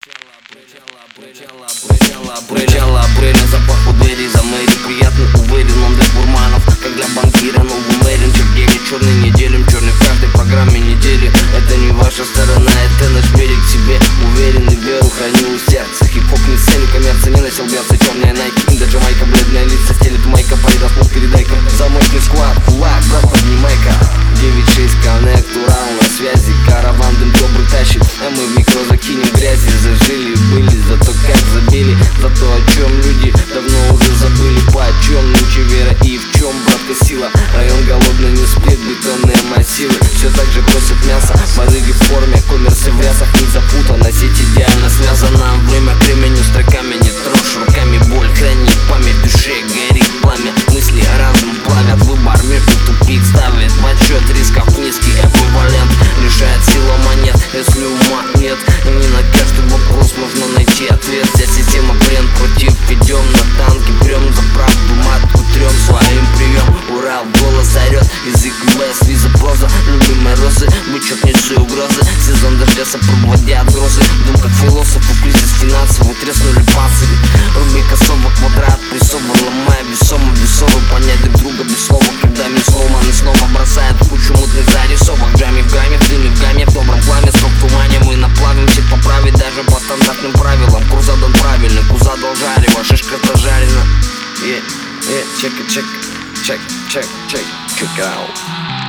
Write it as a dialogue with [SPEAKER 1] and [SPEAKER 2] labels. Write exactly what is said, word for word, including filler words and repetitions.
[SPEAKER 1] Брычала апреля, запах у двери за Мэри. Приятно уверен, он для гурманов, как для банкира. Новый Мэрин, Чергели, черный неделем, черный в каждой программе недели. Это не ваша сторона, это наш берег. Себе уверен и веру храню у сердца. Хип-хоп не цель, коммерция, не носил берцы. Черная найки, инда Джамайка, бледная лица, стелит майка. Поедал передайка, замочный склад, кулак, брат, поднимай-ка. девять шесть коннект, ура, у нас связи. Караван дым добрый тащит, а мы в микро закинем грязи. Зажили, были, зато как забили. За то, о чем люди давно уже забыли. По чем нынче вера и в чем, братка, сила. Район голодный не спит, бетонные массивы все так же просят мясо. Барыги в форме, коммерсы в рясах не запутано. Сеть идеально связана, время к времени строками не трожь. Руками боль хранит, память в душе горит пламя. Мысли разум плавят, выбор между тупик ставит. В отчет рисков низкий эквивалент решает сила монет, если ума нет. И не на каждый вопрос можно найти ответ. Вся система бренд против, идем на танки, прям за правду матку трем своим прием. Урал, голос орет, язык без виза проза. Любимые розы, бычок несу угрозы. Сезон дождя сопроводят грозы. Дум как философ, в кризис финансовый, треснули панцири. Руби косово, квадрат, прессово, ломая весомо, весово. Понять друг друга без слова, когда мне сломан и снова бросает кучу мутных зарисовок. Джами в гамме, в дыме в гамме, в добром пламя, срок в тумане. Мы наплавимся поправить даже по стандартным правилам. Курс задан правильный, курс задал жарево, шишка-то жарена. Yeah, yeah, check it, check, check, check, check, check it out.